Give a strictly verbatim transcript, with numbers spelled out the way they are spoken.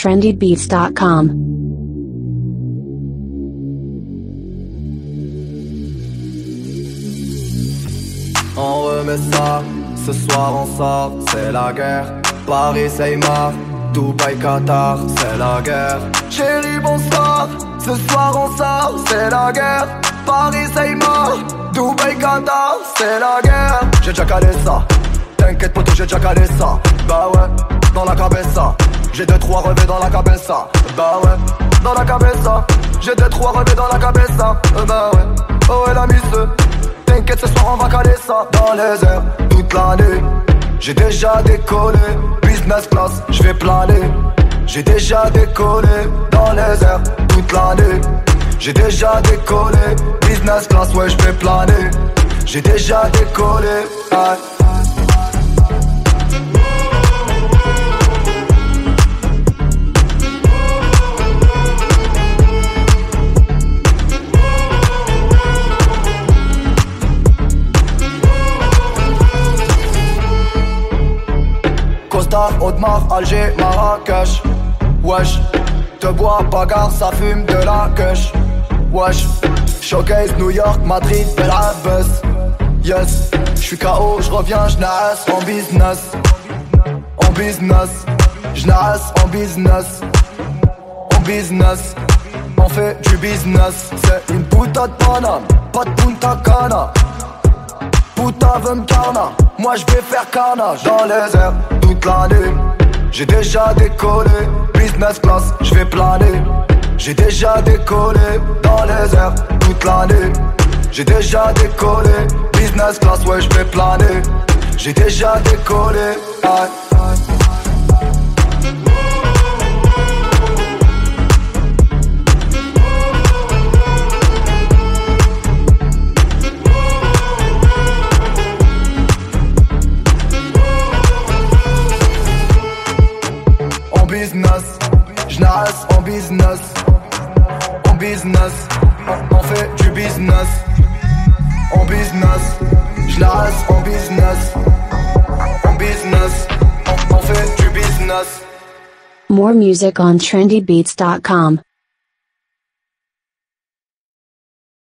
trendy beats dot com. On remet ça, ce soir on sort, c'est la guerre. Paris, Seymar, Dubaï, Qatar, c'est la guerre. Chérie, bonsoir, ce soir on sort, c'est la guerre. Paris, Seymar, Dubaï, Qatar, c'est la guerre. J'ai déjà calé ça, t'inquiète poto, j'ai déjà calé ça. Bah ouais, dans la cabessa, j'ai deux trois revêts dans la cabessa. Bah ouais, dans la cabessa, j'ai deux trois revêts dans la cabessa. Bah ouais, oh elle a mis ce. T'inquiète, ce soir on va caler ça. Dans les airs, toute l'année, j'ai déjà décollé. Business class, je vais planer. J'ai déjà décollé. Dans les airs, toute l'année, j'ai déjà décollé. Business class, ouais, je vais planer. J'ai déjà décollé. Aïe. Costa, Audemars, Alger, Marrakech. Wesh, te bois, bagarre, ça fume de la queche. Wesh, Showcase, New York, Madrid, Bel Abbas. Yes, j'suis K O, j'reviens, j'nasse en business. En business, j'nasse en business. En business, on fait du business. C'est une puta de Paname, pas de Punta Cana. Puta veut m'carna, moi j'vais faire carnage. Dans les airs, toute l'année, j'ai déjà décollé. Business class, j'vais planer. J'ai déjà décollé. Dans les airs, toute l'année, j'ai déjà décollé. Business class, ouais j'vais planer. J'ai déjà décollé. Aïe. J'nasse en business, en business, on, on fait du business, en business, j'nasse en business, en business, on, on fait du business. More music on trendy beats dot com.